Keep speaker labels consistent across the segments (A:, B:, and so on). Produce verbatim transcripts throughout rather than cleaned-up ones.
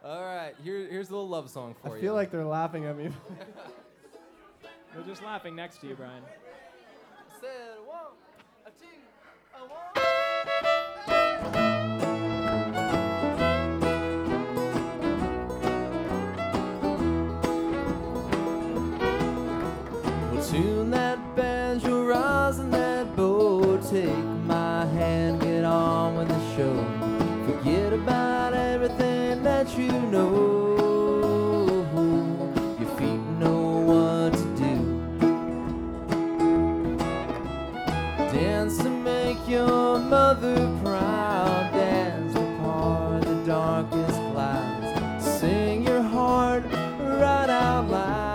A: All right, here, here's a little love song for
B: I
A: you.
B: I feel like they're laughing at me.
C: They're just laughing next to you, Brian.
A: I said a one, a two, a one. Well, tune that banjo, rosin that bow, take my hand, get on with the show. Forget about everything that you know. Your feet know what to do. Dance to make your mother proud. Dance to part the darkest clouds. Sing your heart right out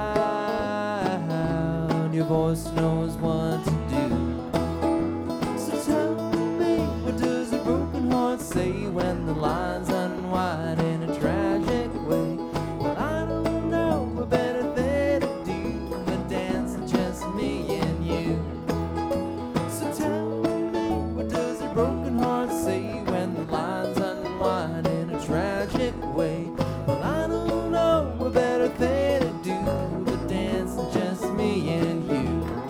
A: loud. Your voice knows what to do. So tell me, what does a broken heart say when the lines unwind in a tragic way? Well, I don't know a better thing to do than dancing just me and you. So tell me, what does a broken heart say when the lines unwind in a tragic way? Well, I don't know a better thing to do than dancing just me and you.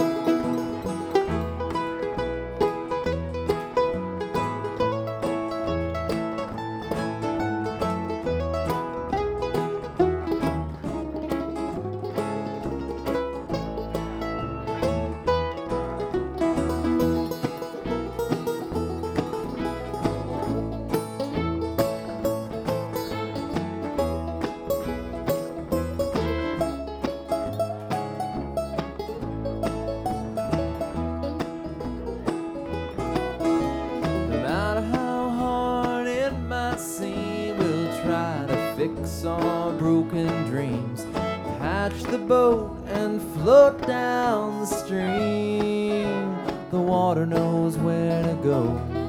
A: No matter how hard it might seem, we'll try to fix our broken dreams. Hatch the boat and float down the stream. The water knows where to go.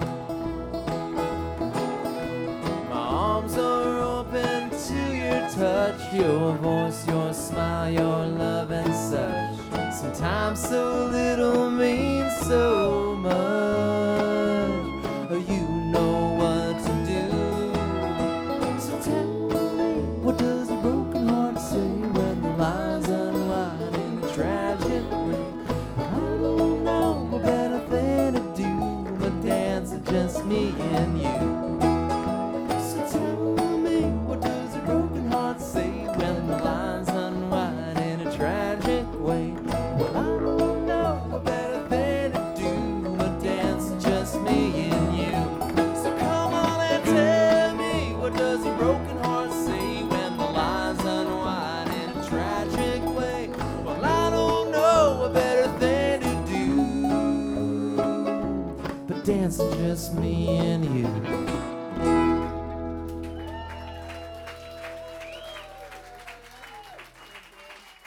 A: My arms are open to your touch, your voice, your smile, your love and such. Sometimes so little means so much. You know what to do. So tell me, what does a broken heart say when the lines unwind in a tragic way? I don't know a better thing to do but dance with just me and you. So tell me, what does a broken heart say when the lines unwind in a tragic way? Well, I don't know a better thing to do but dance with just me and you. So come on and tell me, what does a broken heart say when the lines unwind in a tragic way? Well, I don't know a better thing to do but dance with just me and you.